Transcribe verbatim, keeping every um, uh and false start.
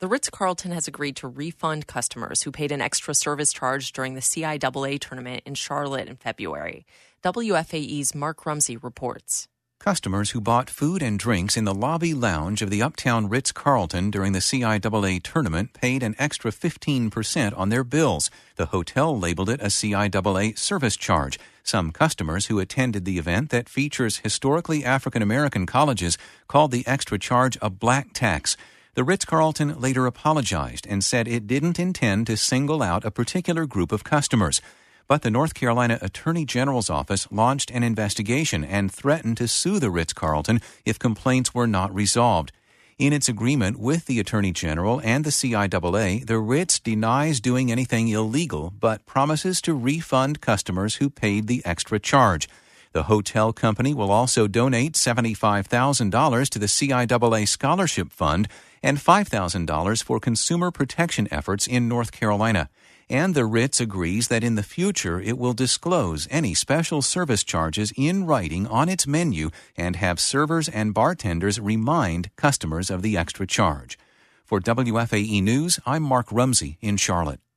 The Ritz-Carlton has agreed to refund customers who paid an extra service charge during the C I A A tournament in Charlotte in February. W F A E's Mark Rumsey reports. Customers who bought food and drinks in the lobby lounge of the Uptown Ritz-Carlton during the C I A A tournament paid an extra fifteen percent on their bills. The hotel labeled it a C I A A service charge. Some customers who attended the event that features historically African-American colleges called the extra charge a black tax. The Ritz-Carlton later apologized and said it didn't intend to single out a particular group of customers. But the North Carolina Attorney General's office launched an investigation and threatened to sue the Ritz-Carlton if complaints were not resolved. In its agreement with the Attorney General and the C I A A, the Ritz denies doing anything illegal but promises to refund customers who paid the extra charge. The hotel company will also donate seventy-five thousand dollars to the C I A A Scholarship Fund and five thousand dollars for consumer protection efforts in North Carolina. And the Ritz agrees that in the future it will disclose any special service charges in writing on its menu and have servers and bartenders remind customers of the extra charge. For W F A E News, I'm Mark Rumsey in Charlotte.